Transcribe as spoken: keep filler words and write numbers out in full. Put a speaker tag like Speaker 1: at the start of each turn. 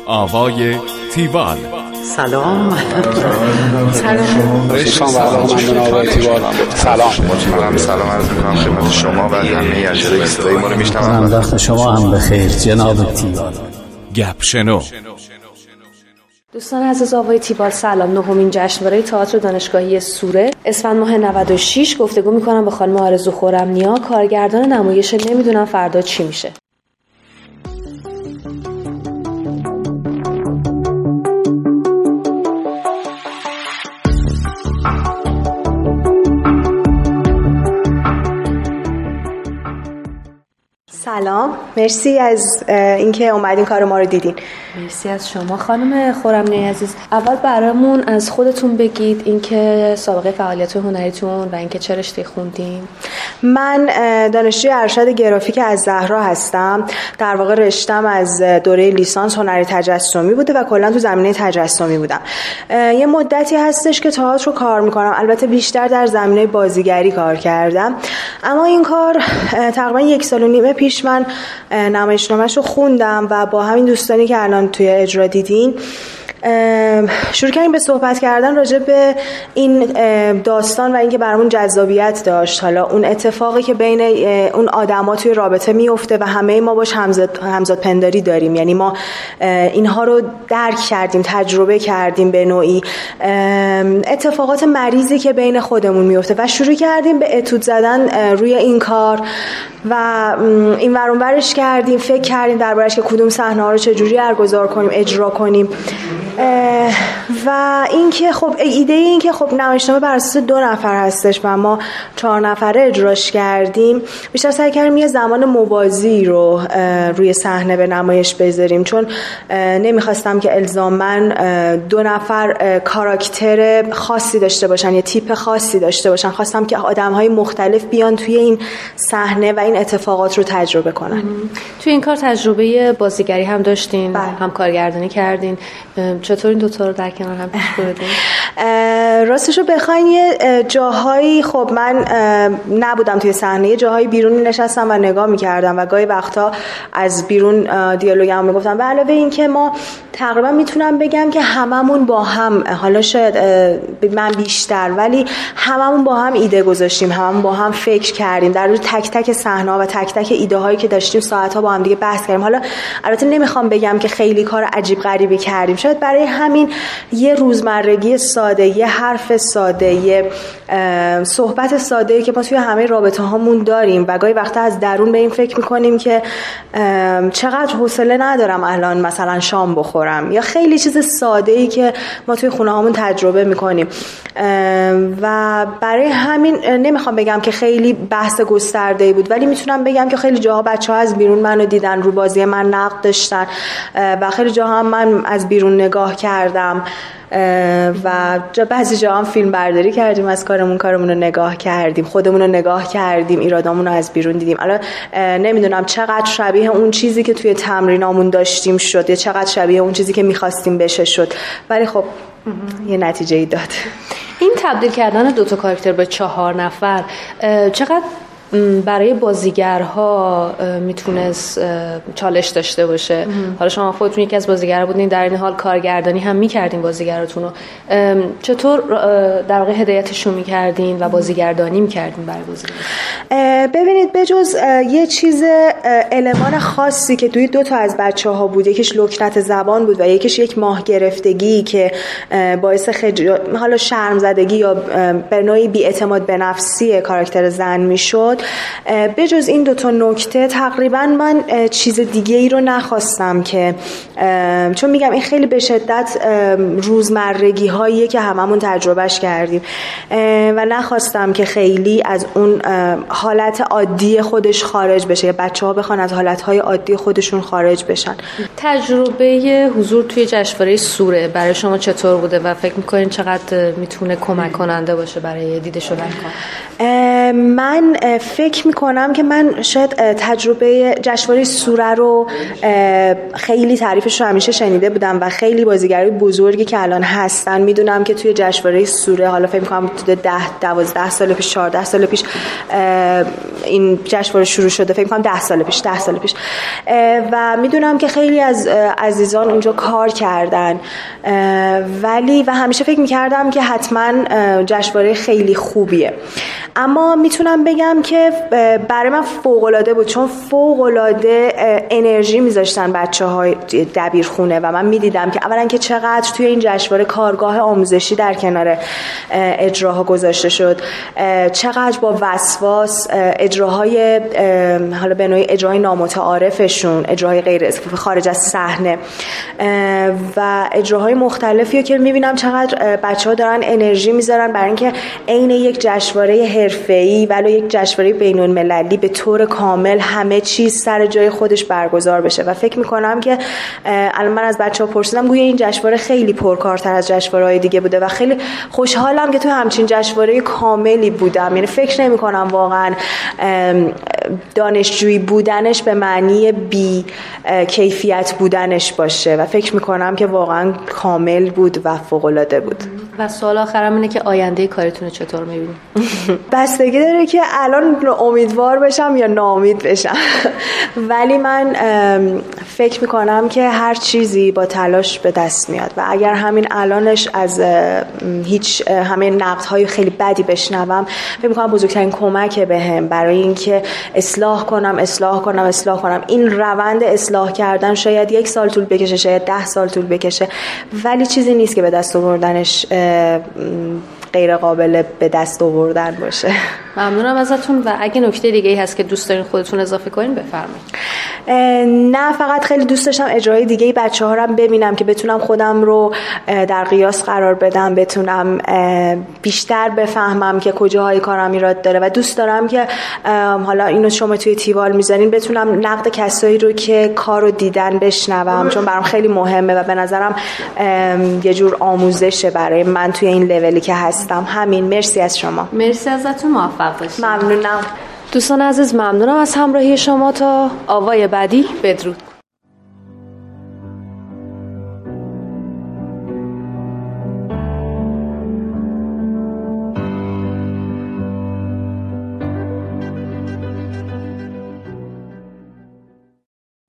Speaker 1: آوای تیوال.
Speaker 2: سلام.
Speaker 3: سلام.
Speaker 4: سلام. سلام.
Speaker 3: سلام. سلام عرض می‌کنم خدمت شما و همه اجرای صدای ما رو میشنوم.
Speaker 2: وقت شما هم بخیر جناب تیوال.
Speaker 1: گپ شنو.
Speaker 5: دوستان عزیز آوای تیوال سلام. نهمین جشنواره تئاتر دانشگاهی سوره اسفند ماه نود و شش گفتگو می‌کنم با خانم آرزو خرم‌نیا، کارگردان نمایش نمیدونم فردا چی میشه.
Speaker 6: سلام، مرسی از اینکه اومدین کار ما رو دیدین.
Speaker 5: مرسی از شما خانم خرم‌نیا عزیز. اول برامون از خودتون بگید، اینکه سابقه فعالیت هنریتون و اینکه چه رشته خوندین.
Speaker 6: من دانشجوی ارشد گرافیک از زهرا هستم. در واقع رشتم از دوره لیسانس هنری تجسمی بوده و کلا تو زمینه تجسمی بودم. یه مدتی هستش که تئاتر رو کار میکنم، البته بیشتر در زمینه بازیگری کار کردم، اما این کار تقریبا یک سال و نیمه پیش من نمایشنامه‌اش رو خوندم و با همین دوستانی که الان توی اجرا دیدین شروع کردیم به صحبت کردن راجع به این داستان و اینکه برامون جذابیت داشت. حالا اون اتفاقی که بین اون آدما توی رابطه میفته و همه ما باش همزاد همزاد پنداری داریم، یعنی ما اینها رو درک کردیم، تجربه کردیم، به نوعی اتفاقات مریضی که بین خودمون میفته و شروع کردیم به اتود زدن روی این کار و این ور اون ورش کردیم، فکر کردیم دربارش که کدوم صحنه‌ها رو چجوری برگزار کنیم، اجرا کنیم و اینکه خب ایده این که خب نمایشنامه بر اساس دو نفر هستش و ما چهار نفره اجراش کردیم، بیشتر سعی کردیم یه زمان موازی رو روی صحنه به نمایش بذاریم، چون نمیخواستم که الزاماً دو نفر کاراکتر خاصی داشته باشن یا تیپ خاصی داشته باشن. خواستم که آدم‌های مختلف بیان توی این صحنه و این اتفاقات رو تجربه کنن.
Speaker 5: توی این کار تجربه بازیگری هم داشتین،
Speaker 6: بله.
Speaker 5: هم کارگردانی کردین. چطور این دو تا رو در کنار هم پیش بردین؟
Speaker 6: راستشو بخواین یه جاهایی خب من نبودم توی صحنه، یه جاهایی بیرون نشستم و نگاه می‌کردم و گاهی وقتا از بیرون دیالوگمو میگفتم. به علاوه این که ما تقریبا میتونم بگم که هممون با هم، حالا شاید من بیشتر، ولی هممون با هم ایده گذاشتیم، هممون با هم فکر کردیم در روی تک تک صحنه‌ها و تک تک ایده هایی که داشتیم، ساعت‌ها با هم دیگه بحث کردیم. حالا البته نمیخوام بگم که خیلی کار عجیب غریبی کردیم، شاید برای همین یه روزمرگی ساده، یه حرف ساده، یه صحبت ساده‌ای که ما توی همه رابطه هامون داریم و گاهی وقتا از درون به این فکر میکنیم که چقدر حوصله ندارم الان مثلا شام بخورم، یا خیلی چیز ساده‌ای که ما توی خونه هامون تجربه میکنیم و برای همین نمیخوام بگم که خیلی بحث گسترده‌ای بود، ولی میتونم بگم که خیلی جاها بچه‌ها از بیرون منو دیدن، رو بازی من نقد داشتن و خیلی جاها هم من از بیرون نگاه کردم و جا بعضی جا هم فیلم برداری کردیم از کارمون، کارمون رو نگاه کردیم، خودمون رو نگاه کردیم، ایرادامون رو از بیرون دیدیم. الان نمیدونم چقدر شبیه اون چیزی که توی تمرینامون داشتیم شد یا چقدر شبیه اون چیزی که میخواستیم بشه شد، ولی خب یه نتیجه ای داد.
Speaker 5: این تبدیل کردن دو تا کاراکتر به چهار نفر چقدر برای بازیگرها میتونست چالش داشته باشه؟ حالا شما خودتون یکی از بازیگرا بودین، در این حال کارگردانی هم میکردین بازیگراتون رو، چطور در واقع هدایتشون میکردین و بازیگردانی میکردین برای بازیگر؟
Speaker 6: ببینید، بجز یه چیز المان خاصی که توی دو تا از بچه‌ها بود، یکیش لکنت زبان بود و یکیش یک ماه گرفتگی که باعث خج... حالا شرم زدگی یا به نوعی بی‌اعتماد به نفسی کاراکتر زن میشد، بجز این دو تا نکته تقریبا من چیز دیگه ای رو نخواستم، که چون میگم این خیلی به شدت روزمرگی هاییه که هممون تجربهش کردیم و نخواستم که خیلی از اون حالت عادی خودش خارج بشه یا بچه‌ها بخوان از حالتهای عادی خودشون خارج بشن.
Speaker 5: تجربه حضور توی جشنواره سوره برای شما چطور بوده و فکر میکنین چقدر میتونه کمک کننده باشه برای دیده شدن کار؟
Speaker 6: من فکر میکنم که من شاید تجربه جشنواره سوره رو خیلی تعریفش رو همیشه شنیده بودم و خیلی بازیگرای بزرگی که الان هستن میدونم که توی جشنواره سوره، حالا فکر میکنم ده دوازده سال پیش چهارده سال پیش این جشنواره شروع شده، فکر میکنم ده سال پیش ده سال پیش و میدونم که خیلی از عزیزان اونجا کار کردن، ولی و همیشه فکر میکردم که حتما جشنواره خیلی خوبیه. اما میتونم بگم که برای من فوق‌العاده بود، چون فوق‌العاده انرژی میذاشتن بچه‌های دبیرخونه و من میدیدم که اولا که چقدر توی این جشنواره کارگاه آموزشی در کنار اجراها گذاشته شد، چقدر با وسواس اجراهای حالا به نوعی اجراهای نامتعارفشون، اجراهای غیر خارج از صحنه و اجراهای مختلفی که میبینم چقدر بچه‌ها دارن انرژی میذارن برای اینکه عین یک جشنواره حرفه‌ای ولی یک جشنواره بین‌المللی به طور کامل همه چیز سر جای خودش برگزار بشه و فکر میکنم که الان من از بچه‌ها پرسیدم گویا این جشنواره خیلی پرکارتر از جشنواره‌های دیگه بوده و خیلی خوشحالم که تو همچین جشنواره کاملی بودم. یعنی فکر نمی‌کنم واقعا دانشجویی بودنش به معنی بی کیفیت بودنش باشه و فکر میکنم که واقعا کامل بود و فوق‌العاده بود.
Speaker 5: و سوال آخرم اینه که آینده کارتون رو چطور می‌بینید؟
Speaker 6: بستگی داره که الان امیدوار بشم یا ناامید بشم ولی من فکر میکنم که هر چیزی با تلاش به دست میاد و اگر همین الانش از هیچ همه نقدهای خیلی بدی بشنوم فکر میکنم بزرگترین کمکه بهم برای اینکه اصلاح کنم اصلاح کنم اصلاح کنم. این روند اصلاح کردن شاید یک سال طول بکشه، شاید ده سال طول بکشه، ولی چیزی نیست که به دست آوردنش غیر قابل به دست آوردن باشه.
Speaker 5: ممنونم ازتون و اگه نکته دیگه ای هست که دوست دارین خودتون اضافه کنین بفرمایید.
Speaker 6: نه فقط خیلی دوست داشتم اجرای دیگه بچه‌ها رو ببینم که بتونم خودم رو در قیاس قرار بدم، بتونم بیشتر بفهمم که کجاهای کارم ایراد داره و دوست دارم که حالا اینو شما توی تیوال میذارین بتونم نقد کسایی رو که کارو دیدن بشنوم، چون برام خیلی مهمه و به نظرم یه جور آموزشه برای من توی این لولی که هستم. همین، مرسی از شما.
Speaker 5: مرسی ازتون، موفق باشید.
Speaker 6: ممنونم.
Speaker 5: دوستان عزیز ممنونم از همراهی شما. تا آوای بعدی، بدرود.